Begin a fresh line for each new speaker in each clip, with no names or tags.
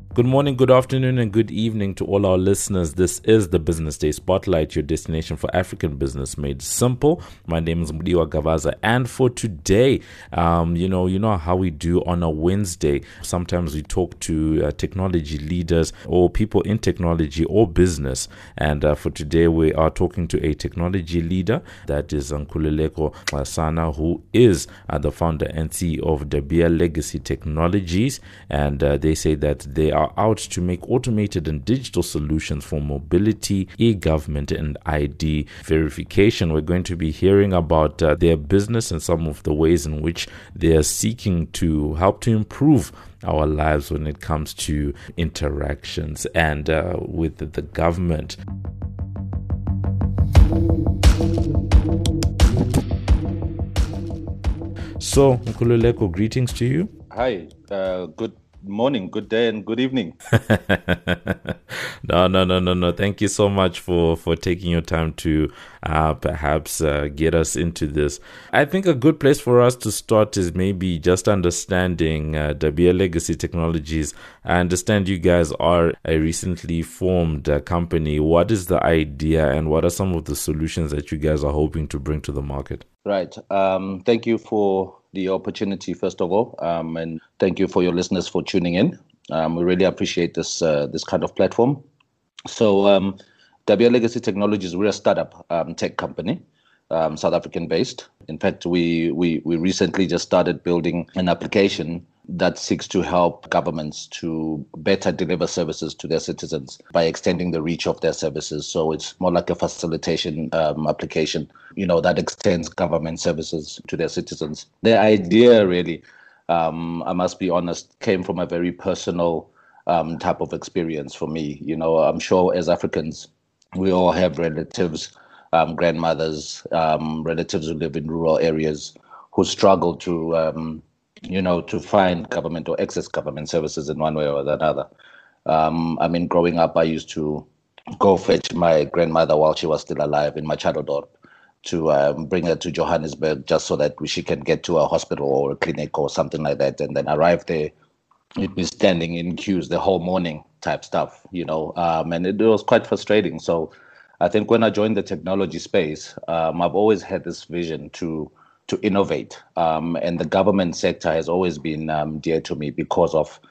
Good morning, good afternoon, and good evening to all our listeners. This is the Business Day Spotlight, your destination for African business made simple. My name is Mudiwa Gavaza, and for today, you know how we do on a Wednesday. Sometimes we talk to technology leaders or people in technology or business, and for today we are talking to a technology leader, that is Nkululeko Sana, who is the founder and CEO of Dabia Legacy Technologies, and they say that they are out to make automated and digital solutions for mobility, e-government, and ID verification. We're going to be hearing about their business and some of the ways in which they are seeking to help to improve our lives when it comes to interactions and with the government. So, Nkululeko, greetings to you.
Hi, good morning, good day, and good evening.
No. Thank you so much for taking your time to perhaps get us into this. I think a good place for us to start is maybe just understanding Dabia Legacy Technologies. I understand you guys are a recently formed company. What is the idea and what are some of the solutions that you guys are hoping to bring to the market?
Right. Thank you for the opportunity, first of all, and thank you for your listeners for tuning in. We really appreciate this kind of platform. So, Dabia Legacy Technologies, we're a startup tech company, South African based. In fact, we recently just started building an application that seeks to help governments to better deliver services to their citizens by extending the reach of their services. So it's more like a facilitation application, that extends government services to their citizens. The idea really, I must be honest, came from a very personal type of experience for me. I'm sure as Africans, we all have relatives, grandmothers, relatives who live in rural areas who struggle to find government or access government services in one way or another. Growing up, I used to go fetch my grandmother while she was still alive in Machadodorp to bring her to Johannesburg just so that she can get to a hospital or a clinic or something like that. And then arrive there, you'd be standing in queues the whole morning type stuff, and it was quite frustrating. So I think when I joined the technology space, I've always had this vision to innovate. And the government sector has always been dear to me because of,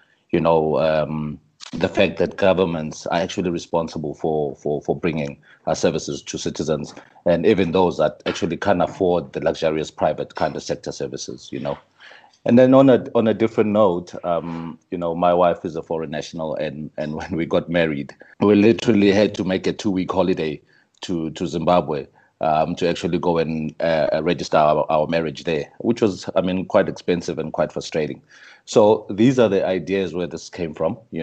the fact that governments are actually responsible for bringing services to citizens, and even those that actually can't afford the luxurious private kind of sector services. And then on a different note, my wife is a foreign national, and when we got married, we literally had to make a 2-week holiday to Zimbabwe to actually go and register our marriage there, which was, quite expensive and quite frustrating. So these are the ideas where this came from. We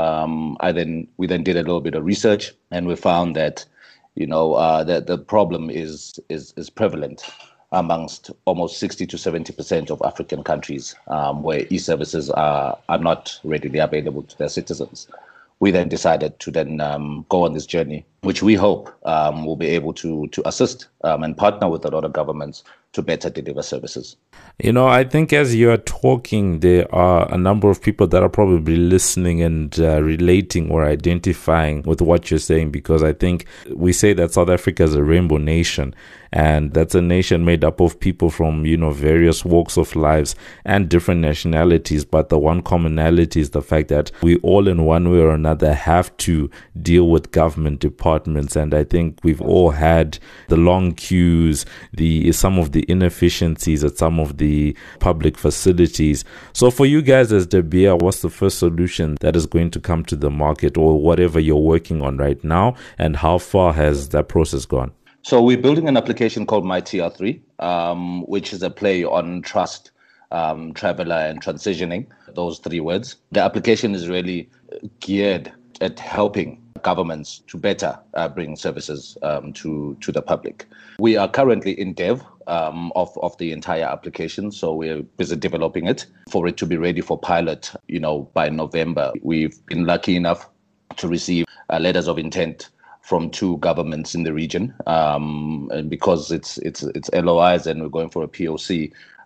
then did a little bit of research, and we found that, that the problem is prevalent amongst almost 60 to 70% of African countries, where e-services are not readily available to their citizens. We then decided to go on this journey, which we hope will be able to assist and partner with a lot of governments to better deliver services.
I think as you are talking, there are a number of people that are probably listening and relating or identifying with what you're saying, because I think we say that South Africa is a rainbow nation, and that's a nation made up of people from, various walks of lives and different nationalities. But the one commonality is the fact that we all in one way or another have to deal with government departments. And I think we've all had the long queues, some of the inefficiencies at some of the public facilities. So for you guys as Dabia, what's the first solution that is going to come to the market, or whatever you're working on right now, and how far has that process gone?
So we're building an application called MyTR3, which is a play on trust, traveler, and transitioning, those three words. The application is really geared at helping governments to better bring services to the public. We are currently in dev of the entire application, so we're busy developing it for it to be ready for pilot, by November. We've been lucky enough to receive letters of intent from 2 governments in the region, and because it's LOIs and we're going for a POC,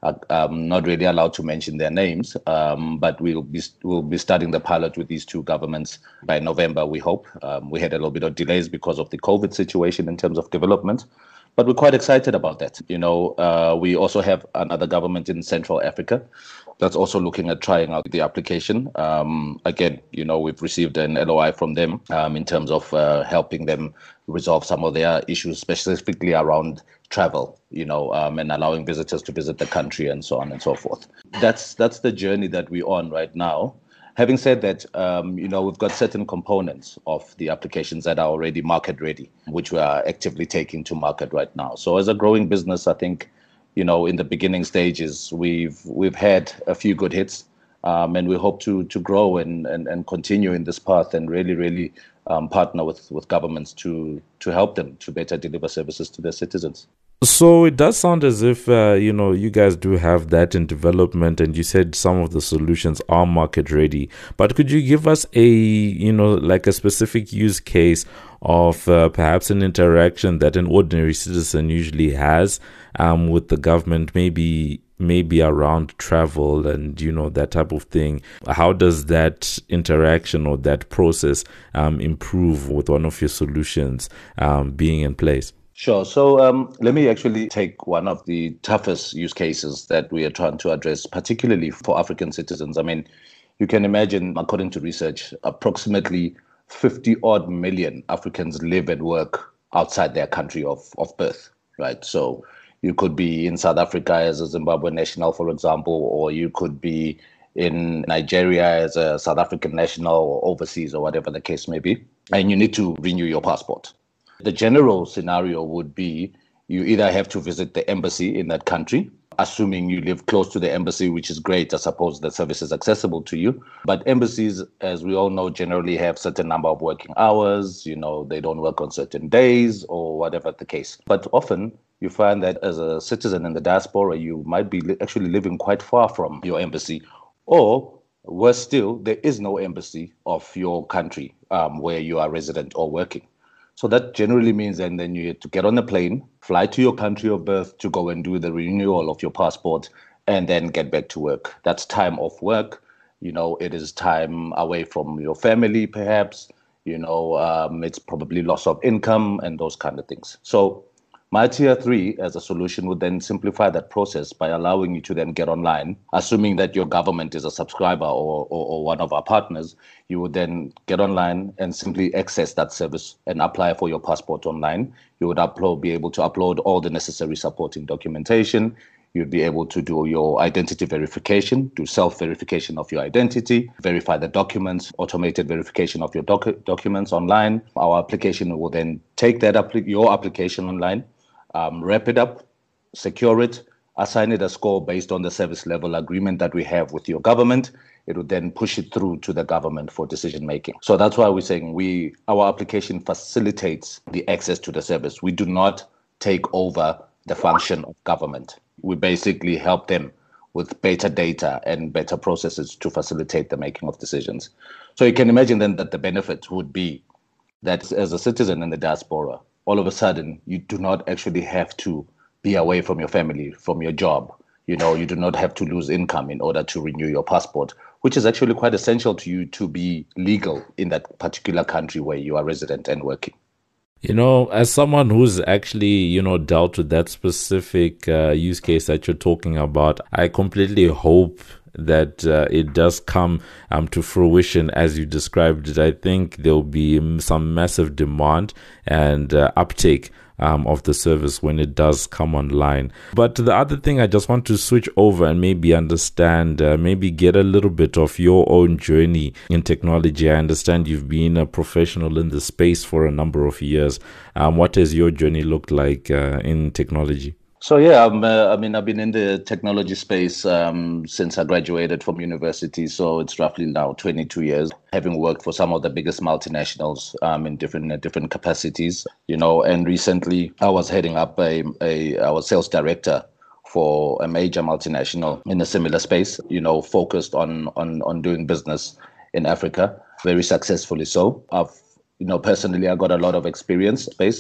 not really allowed to mention their names, but we'll be starting the pilot with these two governments by November, we hope. We had a little bit of delays because of the COVID situation in terms of development, but we're quite excited about that. We also have another government in Central Africa that's also looking at trying out the application. Again, we've received an LOI from them in terms of helping them resolve some of their issues, specifically around travel, and allowing visitors to visit the country and so on and so forth. That's the journey that we're on right now. Having said that, we've got certain components of the applications that are already market ready, which we are actively taking to market right now. So as a growing business, I think, in the beginning stages, we've had a few good hits, and we hope to grow and continue in this path and really partner with governments to help them to better deliver services to their citizens.
So it does sound as if, you guys do have that in development, and you said some of the solutions are market ready. But could you give us a specific use case of perhaps an interaction that an ordinary citizen usually has with the government, maybe around travel and, that type of thing? How does that interaction or that process improve with one of your solutions being in place?
Sure. So let me actually take one of the toughest use cases that we are trying to address, particularly for African citizens. I mean, you can imagine, according to research, approximately 50 odd million Africans live and work outside their country of birth, right? So you could be in South Africa as a Zimbabwean national, for example, or you could be in Nigeria as a South African national or overseas or whatever the case may be, and you need to renew your passport. The general scenario would be you either have to visit the embassy in that country, assuming you live close to the embassy, which is great. I suppose the service is accessible to you. But embassies, as we all know, generally have certain number of working hours. They don't work on certain days or whatever the case. But often you find that as a citizen in the diaspora, you might be actually living quite far from your embassy, or worse still, there is no embassy of your country where you are resident or working. So that generally means then you have to get on a plane, fly to your country of birth to go and do the renewal of your passport, and then get back to work. That's time off work. It is time away from your family, perhaps. It's probably loss of income and those kind of things. So my tier 3 as a solution would then simplify that process by allowing you to then get online, assuming that your government is a subscriber or one of our partners. You would then get online and simply access that service and apply for your passport online. You would be able to upload all the necessary supporting documentation. You'd be able to do your identity verification, do self-verification of your identity, verify the documents, automated verification of your documents online. Our application will then take your application online, wrap it up, secure it, assign it a score based on the service level agreement that we have with your government. It would then push it through to the government for decision making. So that's why we're saying our application facilitates the access to the service. We do not take over the function of government. We basically help them with better data and better processes to facilitate the making of decisions. So you can imagine then that the benefit would be that as a citizen in the diaspora, all of a sudden, you do not actually have to be away from your family, from your job. You do not have to lose income in order to renew your passport, which is actually quite essential to you to be legal in that particular country where you are resident and working.
As someone who's actually, dealt with that specific use case that you're talking about, I completely hope that it does come to fruition as you described it. I think there'll be some massive demand and uptake of the service when it does come online. But the other thing, I just want to switch over and maybe understand, maybe get a little bit of your own journey in technology. I understand you've been a professional in the space for a number of years. What has your journey looked like in technology?
So yeah, I've been in the technology space since I graduated from university. So it's roughly now 22 years, having worked for some of the biggest multinationals in different capacities. And recently I was heading up I was sales director for a major multinational in a similar space. Focused on doing business in Africa, very successfully. So personally, I got a lot of experience space.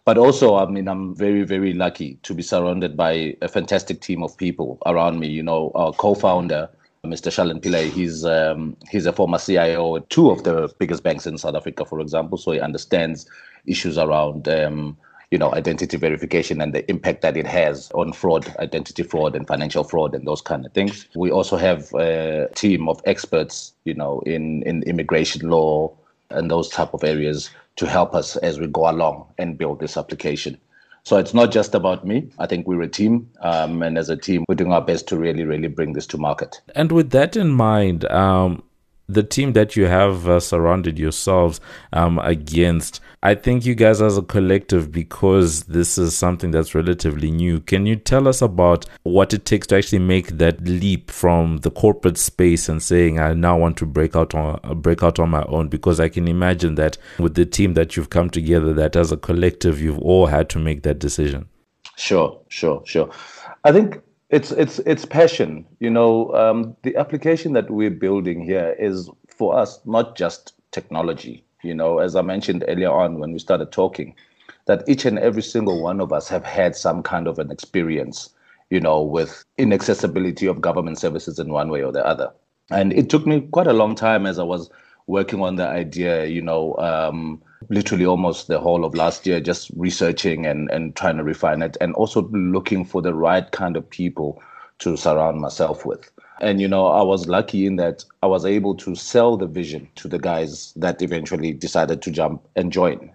But also, I mean, I'm very, very lucky to be surrounded by a fantastic team of people around me. You know, our co-founder, Mr. Shalan Pillay, he's a former CIO at two of the biggest banks in South Africa, for example. So he understands issues around, identity verification and the impact that it has on fraud, identity fraud, and financial fraud, and those kind of things. We also have a team of experts, in immigration law and those type of areas to help us as we go along and build this application. So it's not just about me. I think we're a team, and as a team, we're doing our best to really, really bring this to market.
And with that in mind, the team that you have surrounded yourselves against, I think you guys as a collective, because this is something that's relatively new, can you tell us about what it takes to actually make that leap from the corporate space and saying, I now want to break out on my own? Because I can imagine that with the team that you've come together, that as a collective, you've all had to make that decision.
Sure. I think it's passion. The application that we're building here is for us not just technology. As I mentioned earlier on when we started talking, that each and every single one of us have had some kind of an experience, with inaccessibility of government services in one way or the other. And it took me quite a long time as I was working on the idea, literally almost the whole of last year, just researching and trying to refine it, and also looking for the right kind of people to surround myself with. And, I was lucky in that I was able to sell the vision to the guys that eventually decided to jump and join,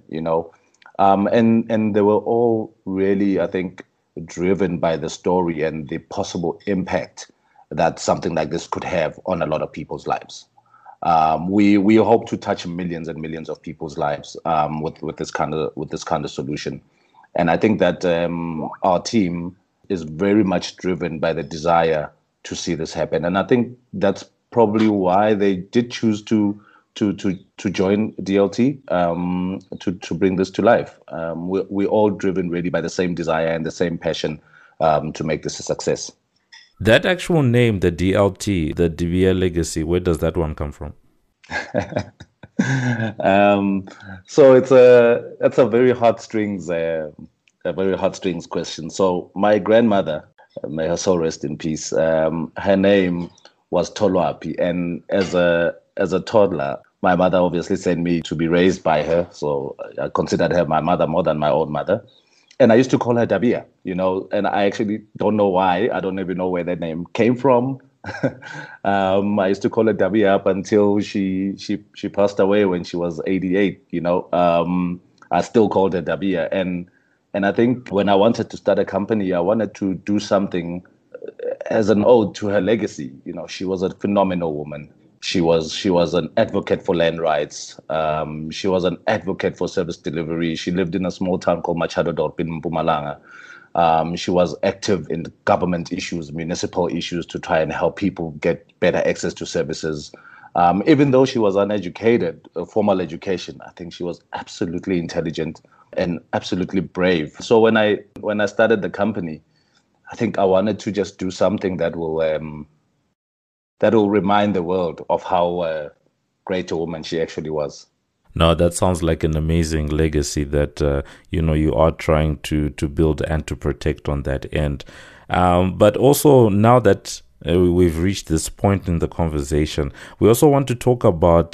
and they were all really, I think, driven by the story and the possible impact that something like this could have on a lot of people's lives. We hope to touch millions and millions of people's lives with this kind of solution, and I think that our team is very much driven by the desire to see this happen, and I think that's probably why they did choose to join DLT to bring this to life. We're all driven really by the same desire and the same passion to make this a success.
That actual name, the DLT, the DeVere Legacy, where does that one come from?
So it's a very heartstrings question. So my grandmother, may her soul rest in peace, her name was Tolwapi, and as a toddler, my mother obviously sent me to be raised by her. So I considered her my mother more than my own mother. And I used to call her Dabia, and I actually don't know why. I don't even know where that name came from. I used to call her Dabia up until she passed away when she was 88. I still called her Dabia, and I think when I wanted to start a company, I wanted to do something as an ode to her legacy. She was a phenomenal woman. She was an advocate for land rights. She was an advocate for service delivery. She lived in a small town called Machado Dorp in Mpumalanga. She was active in government issues, municipal issues, to try and help people get better access to services. Even though she was uneducated, formal education, I think she was absolutely intelligent and absolutely brave. So when I started the company, I think I wanted to just do something that will remind the world of how great a woman she actually was.
No, that sounds like an amazing legacy that you are trying to build and to protect on that end. But also, now that we've reached this point in the conversation, we also want to talk about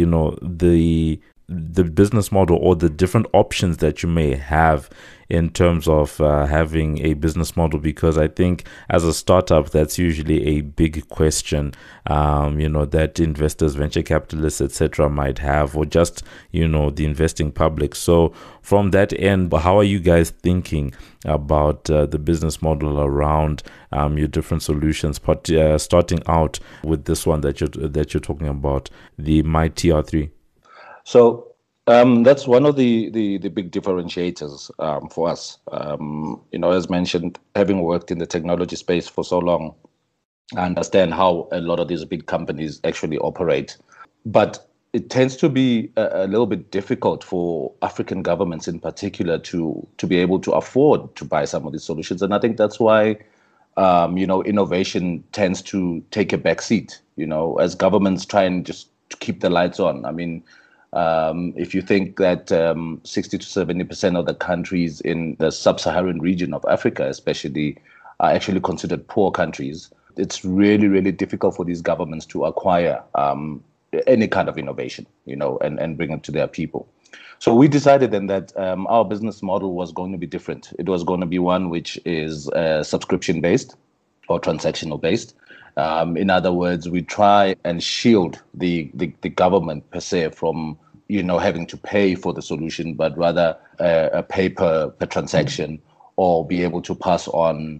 the business model or the different options that you may have in terms of having a business model, because I think as a startup, that's usually a big question, that investors, venture capitalists, etc. might have, or just, the investing public. So from that end, how are you guys thinking about the business model around your different solutions, but starting out with this one that you're talking about, the MyTR3?
So that's one of the big differentiators for us. As mentioned, having worked in the technology space for so long, I understand how a lot of these big companies actually operate. But it tends to be a little bit difficult for African governments in particular to be able to afford to buy some of these solutions. And I think that's why, innovation tends to take a back seat, as governments try and just to keep the lights on. I mean, If you think that 60 to 70% of the countries in the sub-Saharan region of Africa, especially, are actually considered poor countries, it's really, really difficult for these governments to acquire any kind of innovation, and bring it to their people. So we decided then that our business model was going to be different. It was going to be one which is subscription-based or transactional-based. In other words, we try and shield the government per se from having to pay for the solution, but rather a pay per transaction, or be able to pass on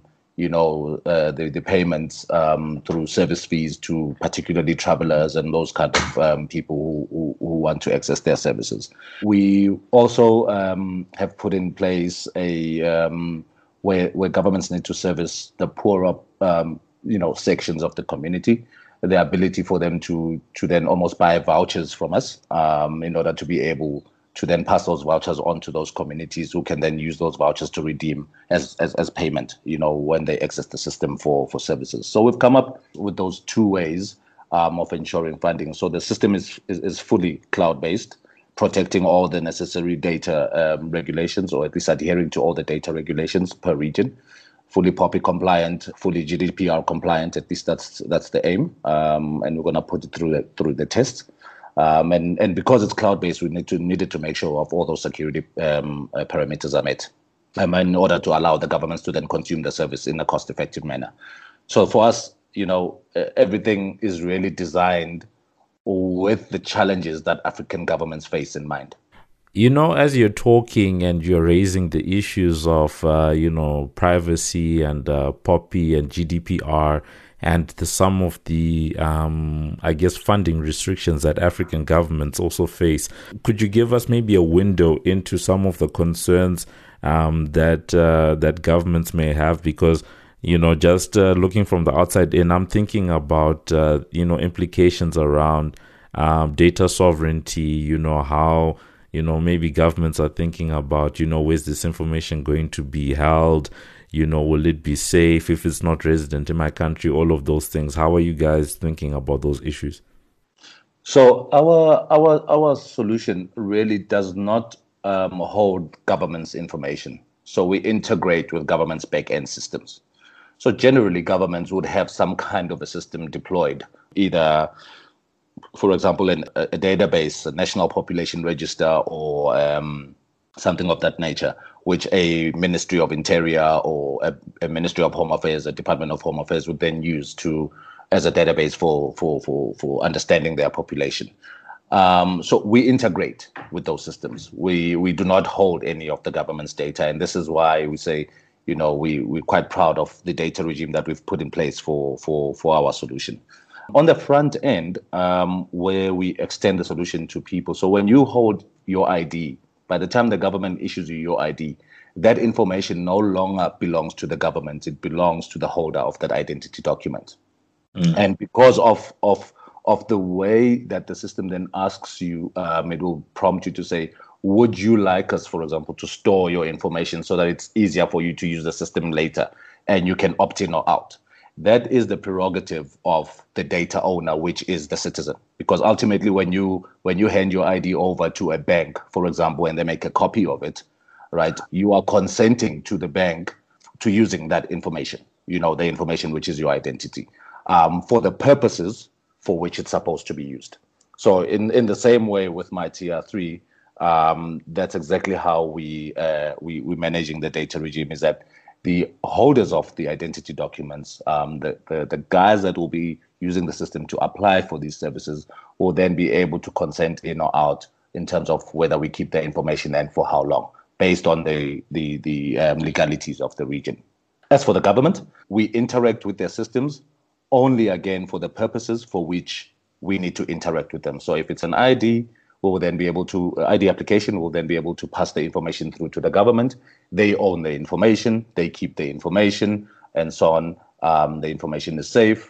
the payments through service fees to particularly travelers and those kind of people who want to access their services. We also have put in place a where governments need to service the poorer sections of the community, the ability for them to then almost buy vouchers from us in order to be able to then pass those vouchers on to those communities, who can then use those vouchers to redeem as payment, when they access the system for services. So we've come up with those two ways of ensuring funding. So the system is fully cloud-based, protecting all the necessary data regulations, or at least adhering to all the data regulations per region. Fully POPI compliant, fully GDPR compliant. At least that's the aim, and we're going to put it through the test. And because it's cloud-based, we needed to make sure of all those security parameters are met, in order to allow the governments to then consume the service in a cost-effective manner. So for us, everything is really designed with the challenges that African governments face in mind.
As you're talking and you're raising the issues of, privacy and POPI and GDPR, and some of the, funding restrictions that African governments also face. Could you give us maybe a window into some of the concerns that governments may have? Because, just looking from the outside in, I'm thinking about, implications around data sovereignty, how, maybe governments are thinking about, where's this information going to be held? Will it be safe if it's not resident in my country? All of those things. How are you guys thinking about those issues?
So our solution really does not hold government's information. So we integrate with government's back-end systems. So generally, governments would have some kind of a system deployed, either, for example, in a database, a national population register, or something of that nature, which a Ministry of Interior or a Ministry of Home Affairs, a Department of Home Affairs would then use as a database for understanding their population. So we integrate with those systems. We do not hold any of the government's data, and this is why we say, we're quite proud of the data regime that we've put in place for our solution. On the front end, where we extend the solution to people. So when you hold your ID, by the time the government issues you your ID, that information no longer belongs to the government. It belongs to the holder of that identity document. And because of the way that the system then asks you, it will prompt you to say, would you like us, for example, to store your information so that it's easier for you to use the system later and you can opt in or out? That is the prerogative of the data owner, which is the citizen. Because ultimately, when you hand your ID over to a bank, for example, and they make a copy of it, right, you are consenting to the bank to using that information, the information which is your identity, for the purposes for which it's supposed to be used. So in the same way with my TR3, that's exactly how we're managing the data regime, is that the holders of the identity documents, the guys that will be using the system to apply for these services, will then be able to consent in or out in terms of whether we keep their information and for how long, based on the legalities of the region. As for the government, we interact with their systems only, again, for the purposes for which we need to interact with them. So if it's an ID, will then be able to, ID application will then be able to pass the information through to the government. They own the information, they keep the information, and so on. The information is safe,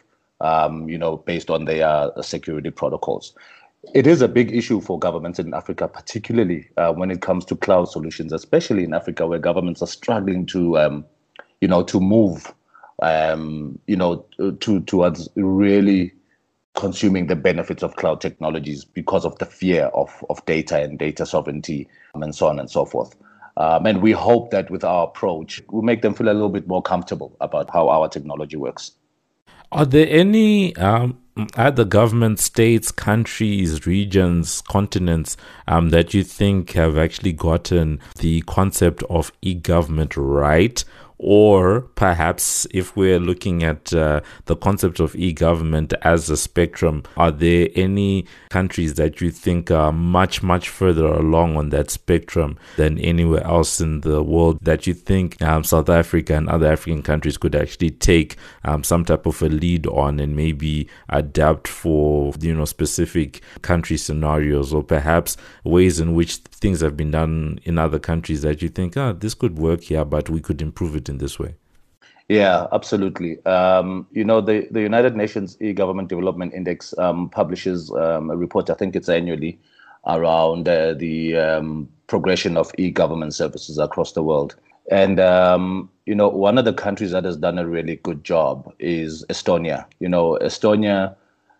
based on their security protocols. It is a big issue for governments in Africa, particularly when it comes to cloud solutions, especially in Africa, where governments are struggling to move, towards really consuming the benefits of cloud technologies because of the fear of data and data sovereignty and so on and so forth. And we hope that with our approach, we'll make them feel a little bit more comfortable about how our technology works.
Are there any other government, states, countries, regions, continents that you think have actually gotten the concept of e-government right? Or perhaps if we're looking at the concept of e-government as a spectrum, are there any countries that you think are much, much further along on that spectrum than anywhere else in the world that you think South Africa and other African countries could actually take some type of a lead on and maybe adapt for, specific country scenarios, or perhaps ways in which things have been done in other countries that you think, this could work here, but we could improve it in this way?
Yeah, absolutely. The United Nations E-Government Development Index publishes a report, I think it's annually, around the progression of e-government services across the world. And, one of the countries that has done a really good job is Estonia. Estonia,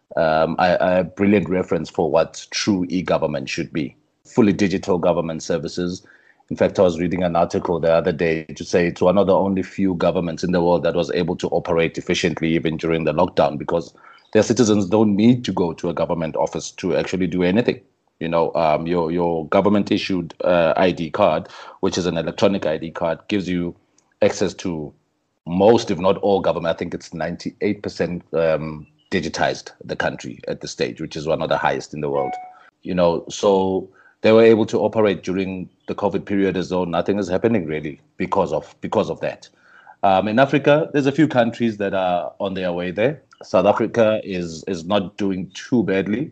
a brilliant reference for what true e-government should be. Fully digital government services. In fact, I was reading an article the other day to say it's one of the only few governments in the world that was able to operate efficiently even during the lockdown, because their citizens don't need to go to a government office to actually do anything. Your government issued ID card, which is an electronic ID card, gives you access to most, if not all, government. I think it's 98% digitized, the country at this stage, which is one of the highest in the world. So they were able to operate during the COVID period as though nothing is happening really because of that. In Africa, there's a few countries that are on their way there. South Africa is not doing too badly.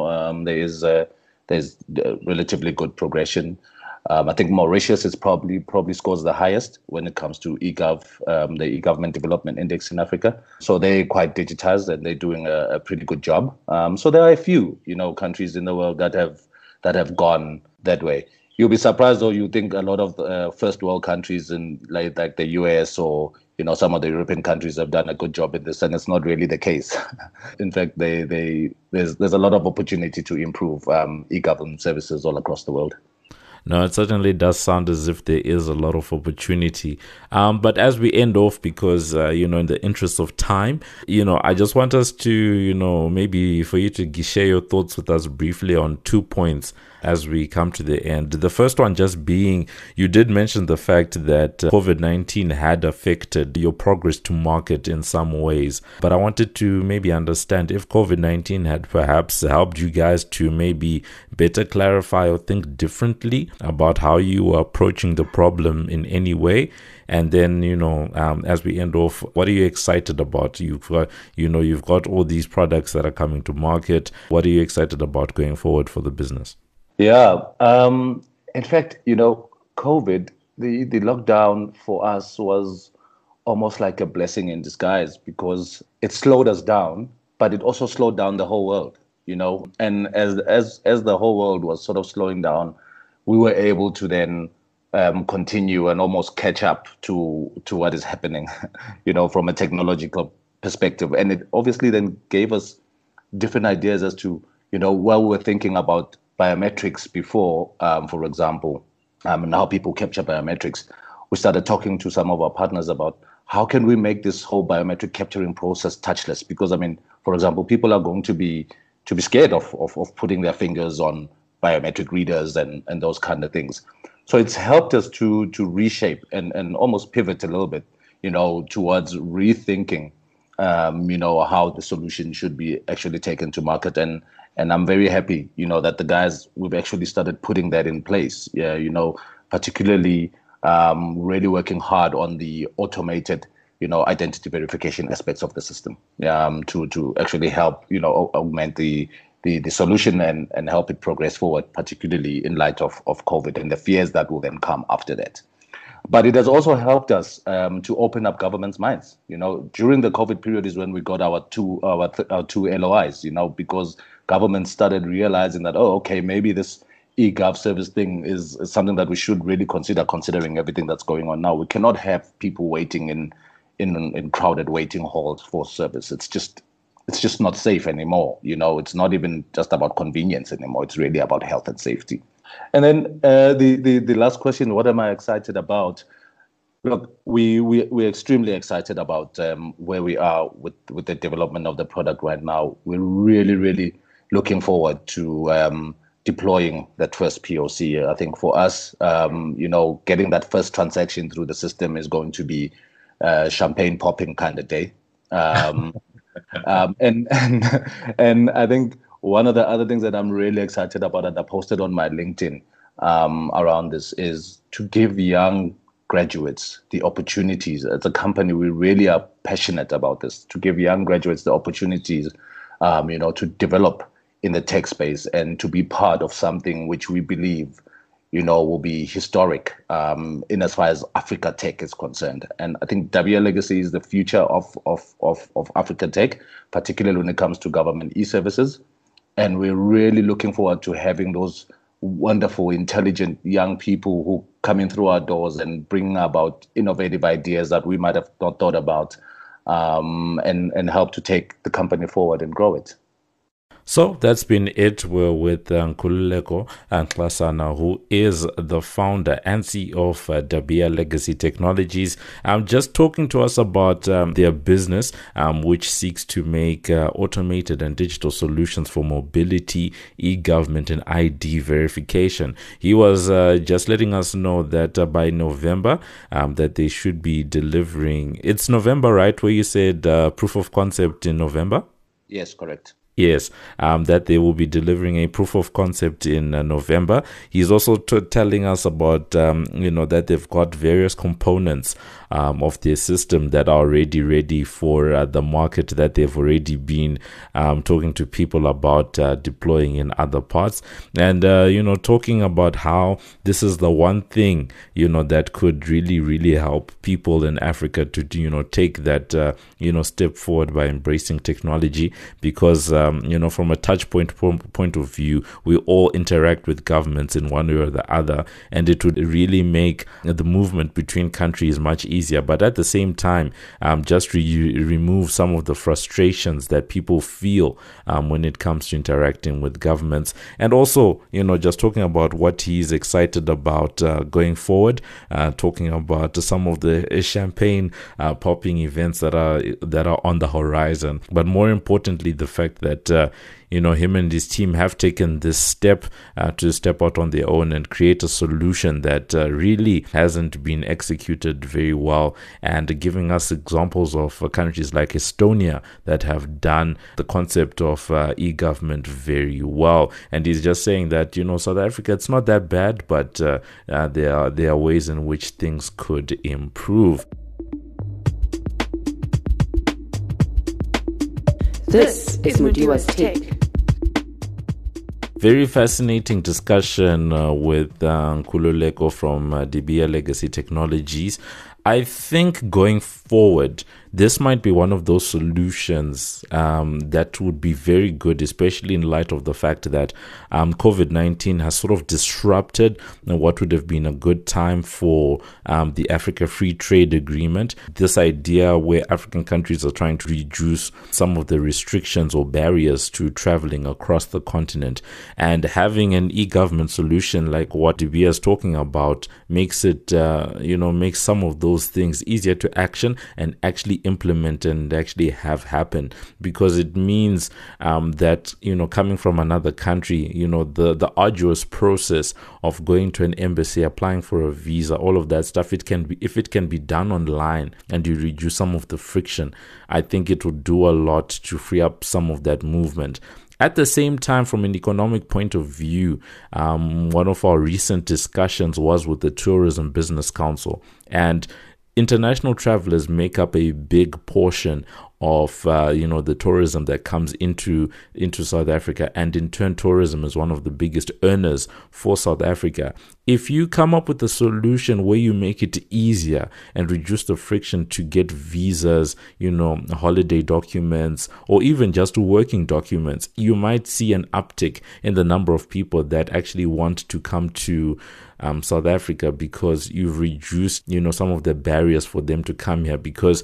There's relatively good progression. I think Mauritius is probably scores the highest when it comes to the e-government development index in Africa. So they're quite digitized and they're doing a pretty good job. So there are a few, countries in the world that have gone that way. You'll be surprised, though. You think a lot of the first world countries in like the US or some of the European countries have done a good job in this, and it's not really the case. In fact, there's a lot of opportunity to improve e-government services all across the world.
No, it certainly does sound as if there is a lot of opportunity. But as we end off, because, in the interest of time, I just want us to, maybe for you to share your thoughts with us briefly on 2 points as we come to the end. The first one just being, you did mention the fact that COVID-19 had affected your progress to market in some ways. But I wanted to maybe understand if COVID-19 had perhaps helped you guys to maybe better clarify or think differently about how you were approaching the problem in any way. And then, as we end off, what are you excited about? You've got all these products that are coming to market. What are you excited about going forward for the business?
Yeah. In fact, COVID, the lockdown for us was almost like a blessing in disguise, because it slowed us down, but it also slowed down the whole world, and as the whole world was sort of slowing down, we were able to then continue and almost catch up to what is happening, from a technological perspective. And it obviously then gave us different ideas as to, what we were thinking about biometrics before, for example, and how people capture biometrics. We started talking to some of our partners about how can we make this whole biometric capturing process touchless? Because, for example, people are going to be scared of putting their fingers on biometric readers and those kind of things. So it's helped us to reshape and almost pivot a little bit, towards rethinking, how the solution should be actually taken to market. And I'm very happy, that the guys, we've actually started putting that in place. Yeah, particularly really working hard on the automated, identity verification aspects of the system, to actually help, augment the solution and help it progress forward, particularly in light of COVID and the fears that will then come after that. But it has also helped us to open up governments' minds. During the COVID period is when we got our two LOIs, because governments started realizing that, maybe this e-gov service thing is something that we should really consider, considering everything that's going on now. We cannot have people waiting in crowded waiting halls for service. It's just it's just not safe anymore. It's not even just about convenience anymore. It's really about health and safety. And then the last question, what am I excited about? Look, we're extremely excited about where we are with the development of the product right now. We're really, really looking forward to deploying that first POC. I think for us, getting that first transaction through the system is going to be champagne popping kind of day. And I think one of the other things that I'm really excited about, and I posted on my LinkedIn around this, is to give young graduates the opportunities. As a company, we really are passionate about this, to give young graduates the opportunities, to develop in the tech space and to be part of something which we believe, will be historic in as far as Africa tech is concerned. And I think WL Legacy is the future of Africa tech, particularly when it comes to government e-services. And we're really looking forward to having those wonderful, intelligent young people who come in through our doors and bring about innovative ideas that we might have not thought about, and help to take the company forward and grow it.
So that's been it. We're with Nkululeko Nxasana, who is the founder and CEO of Dabea Legacy Technologies. Just talking to us about their business, which seeks to make automated and digital solutions for mobility, e-government, and ID verification. He was just letting us know that by November, that they should be delivering. It's November, right? Where you said proof of concept in November?
Yes, correct.
Yes, that they will be delivering a proof of concept in November. He's also telling us about, that they've got various components of their system that are already ready for the market, that they've already been talking to people about deploying in other parts. And, talking about how this is the one thing, that could really, really help people in Africa to, take that, step forward by embracing technology, because from a touch point of view, we all interact with governments in one way or the other, and it would really make the movement between countries much easier. But at the same time, just remove some of the frustrations that people feel when it comes to interacting with governments. And also, just talking about what he's excited about going forward, talking about some of the champagne popping events that are on the horizon. But more importantly, the fact that him and his team have taken this step to step out on their own and create a solution that really hasn't been executed very well, and giving us examples of countries like Estonia that have done the concept of e-government very well. And he's just saying that, South Africa, it's not that bad, but there are ways in which things could improve.
This is Mudiwa's Take.
Very fascinating discussion with Nkululeko from Dabea Legacy Technologies. I think going forward, this might be one of those solutions that would be very good, especially in light of the fact that COVID-19 has sort of disrupted what would have been a good time for the Africa Free Trade Agreement. This idea where African countries are trying to reduce some of the restrictions or barriers to traveling across the continent, and having an e-government solution like what Dabea is talking about makes it, makes some of those things easier to action and actually implement and actually have happen, because it means that coming from another country, the arduous process of going to an embassy, applying for a visa, all of that stuff, if it can be done online and you reduce some of the friction, I think it would do a lot to free up some of that movement. At the same time, from an economic point of view, one of our recent discussions was with the Tourism Business Council, and international travelers make up a big portion of the tourism that comes into South Africa, and in turn tourism is one of the biggest earners for South Africa. If you come up with a solution where you make it easier and reduce the friction to get visas, holiday documents, or even just working documents, you might see an uptick in the number of people that actually want to come to South Africa, because you've reduced some of the barriers for them to come here. Because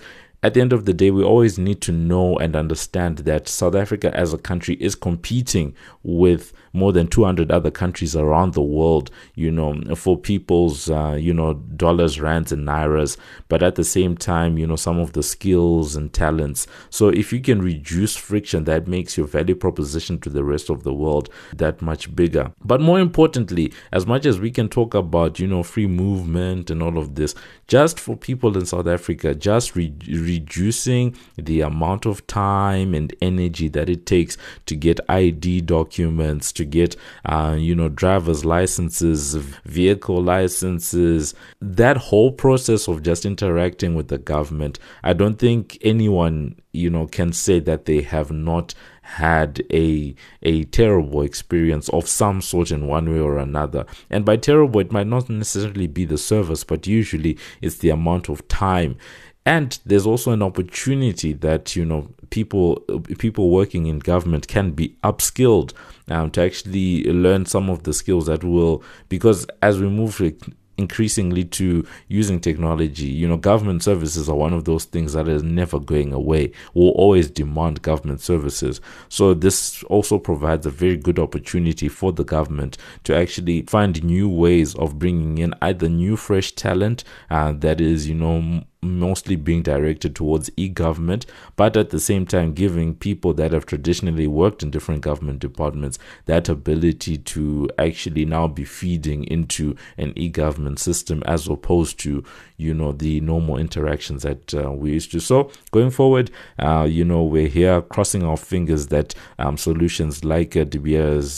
at the end of the day, we always need to know and understand that South Africa as a country is competing with more than 200 other countries around the world, for people's, dollars, rands, and nairas. But at the same time, some of the skills and talents. So if you can reduce friction, that makes your value proposition to the rest of the world that much bigger. But more importantly, as much as we can talk about, free movement and all of this, just for people in South Africa, just reducing the amount of time and energy that it takes to get ID documents, to get, driver's licenses, vehicle licenses, that whole process of just interacting with the government. I don't think anyone, can say that they have not had a terrible experience of some sort in one way or another. And by terrible, it might not necessarily be the service, but usually it's the amount of time. And there's also an opportunity that, people working in government can be upskilled to actually learn some of the skills that will, because as we move increasingly to using technology, government services are one of those things that is never going away. We'll always demand government services. So this also provides a very good opportunity for the government to actually find new ways of bringing in either new fresh talent that is, mostly being directed towards e-government, but at the same time giving people that have traditionally worked in different government departments that ability to actually now be feeding into an e-government system as opposed to, the normal interactions that we used to. So going forward, we're here crossing our fingers that solutions like De Beers,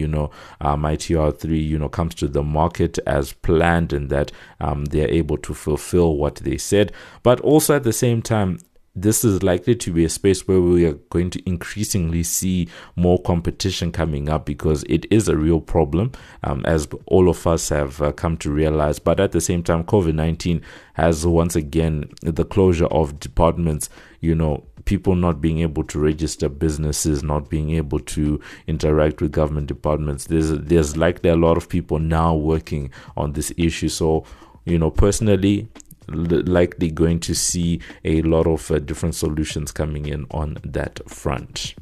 MyTR3, comes to the market as planned and that they're able to fulfill what they said. But also at the same time, this is likely to be a space where we are going to increasingly see more competition coming up because it is a real problem, as all of us have come to realize. But at the same time, COVID-19 has once again the closure of departments, people not being able to register businesses, not being able to interact with government departments. There's likely a lot of people now working on this issue. So, personally, likely going to see a lot of different solutions coming in on that front.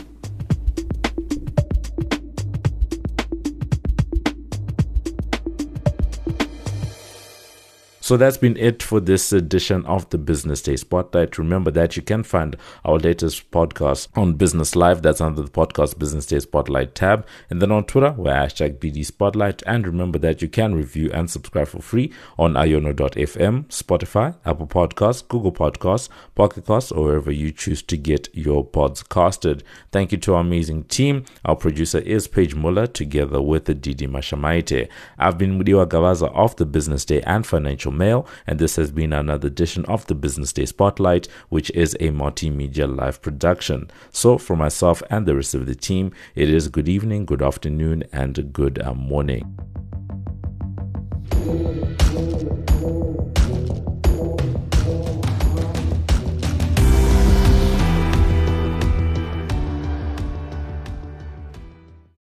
So that's been it for this edition of the Business Day Spotlight. Remember that you can find our latest podcast on Business Live. That's under the podcast Business Day Spotlight tab. And then on Twitter, we're #BD Spotlight. And remember that you can review and subscribe for free on iono.fm, Spotify, Apple Podcasts, Google Podcasts, Pocket Casts, or wherever you choose to get your pods casted. Thank you to our amazing team. Our producer is Paige Muller, together with Didi Mashamaite. I've been Mudiwa Gavaza of the Business Day and Financial Mail, and this has been another edition of the Business Day Spotlight, which is a multimedia live production. So for myself and the rest of the team, it is good evening, good afternoon, and good morning.